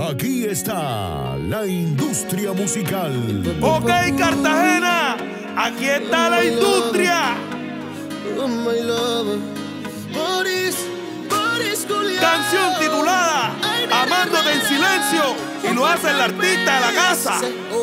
Aquí está la industria musical. Ok, Cartagena, aquí está la industria. Canción titulada Amándote en silencio, y lo hace el artista de la casa.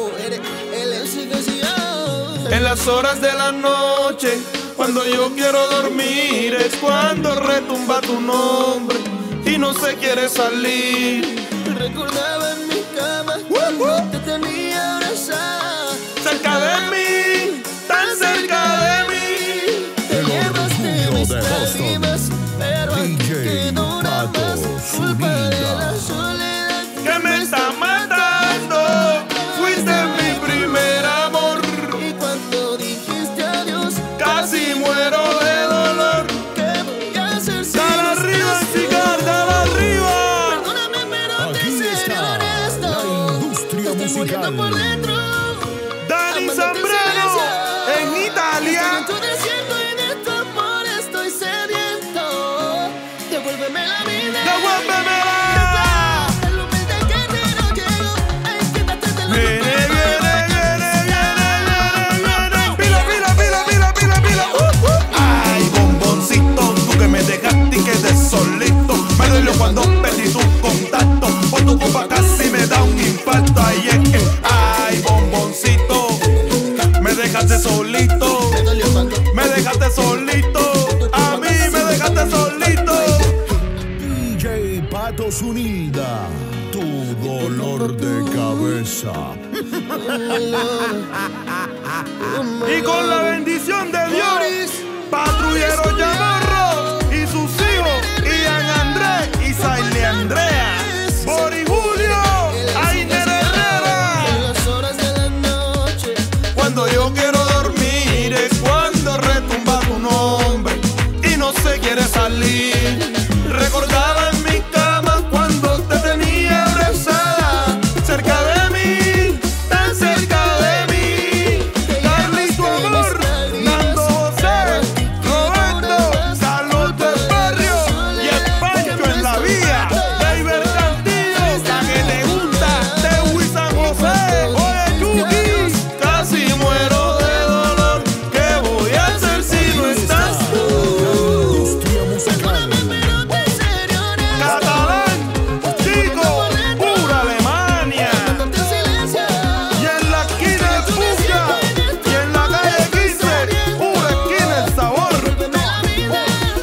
En las horas de la noche, cuando yo quiero dormir, es cuando retumba tu nombre y no se quiere salir. Recordaba en mi cama cuando te tenía abrazada, cerca de mí, tan cerca de mí. Te llevaste mis lágrimas, pero aquí quedó una más, culpa de la soledad que me está matando. Fuiste mi primer amor, y cuando dijiste adiós, casi muero de dolor. ¿qué voy a hacer si Dale no arriba, estás tú? Cigar, dale arriba. Perdóname, pero Aquí te seré está honesto, la industria estoy muriendo musical. por dentro. Dani Zambrano en Italia. Estoy tu desierto y de tu amor estoy sediento. Devuélveme la vida. Devuélvemela. El humilde que te no llego. Ay, quítate de la Viene, viene, viene. Pila, pila, pila, pila, pila, pila. Ay, bomboncito, tú que me dejaste y quedé solito. Me duele cuando perdí tu contacto. Por tu culpa casi me da un infarto. Ay, es que, ay, bomboncito, me dejaste solito. Me dejaste solito. A mí me dejaste solito. DJ Pato Zúñiga, tu dolor de cabeza. Y con la bendición de Dios, Patrullero Chamorro y sus hijos, Ian Andrés y Saile Andrea, Bori Julio, Ainer Herrera. En las horas de la noche, Cuando yo quiero dormir es cuando retumba tu nombre y no se quiere salir. Recordaba en mi cama cuando te tenía abrazada, cerca de mí, tan cerca de mí. Carlito Amor, Nando José, Roberto, Carlos del Barrio y el Pancho en la vía. David Cantillo, la que te gusta, de San José. Oye, Chucky, casi muero de dolor. ¿Qué voy a hacer si no estás tú? Industria musical. pero te seré honesto. Catalán, chico, pura Alemania. Amándote en silencio. Y en la esquina el Puya, y en la calle 15, pura esquina el sabor. Devuélveme la vida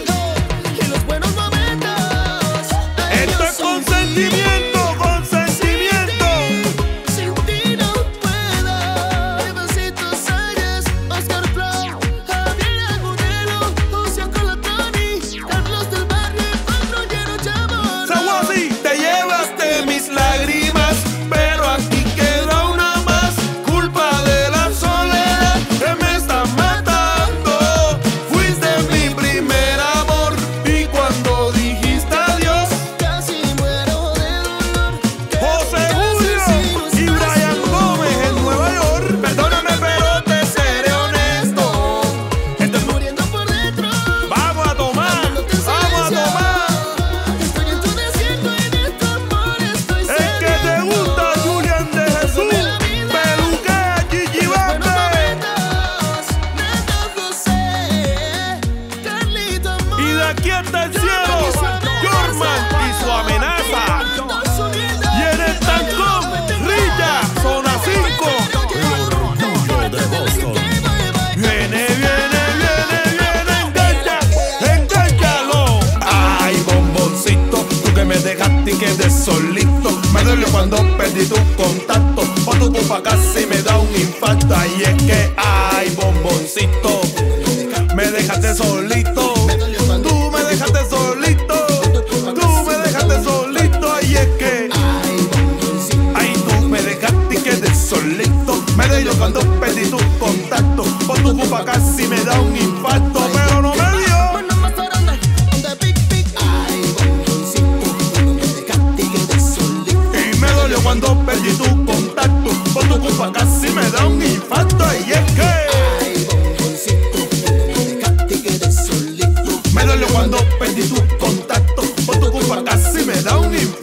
y los buenos momentos. Ay, Esto yo es sin consentimiento, consentimiento. Sin ti no puedo. Besitos Aires, Oscar Flow, Javier Agudelo, José Colatoni, Carlos del Barrio, Patrullero Chamorro. Sawasi, te llevaste mis lágrimas, pero aquí queda una más. Culpa de la soledad que me está matando. Fuiste mi primer amor y cuando dijiste adiós, Casi muero de dolor. José Julio y Brian Gómez en Nueva York. Perdóname, pero te seré honesto. Estoy muriendo por dentro. Vamos a tomar, Amándote en vamos a silencio. tomar. Estoy en tu desierto y de tu amor estoy Es que te sediento. gusta Julián de Jesús, Peluque, Gigi Buenos Bambe. momentos, Nando José, Carlito Amor. Y de aquí hasta el cielo, Jorman y su amenaza. Y en el tancón, Rilla, zona 5. De Boston. Viene, viene, viene, viene, engancha, engánchalo. Ay, bomboncito, tú que me dejaste y quedé solito. Me duele cuando perdí tu contacto. Por tu culpa casi me da un infarto. Ay, es que, ay, bomboncito, me dejaste solito. Tú me dejaste solito. Tú me dejaste solito. Ay, es que, ay, tú me dejaste y quedé solito. Me duele cuando perdí tu contacto. Por tu culpa casi me da un infarto, pero no me dio. Bueno, más grande, de Big Big. Y me dolió cuando perdí tu contacto. Por tu culpa casi me da un infarto. Y es que me dolió cuando perdí tu contacto. Por tu culpa casi me da un infarto.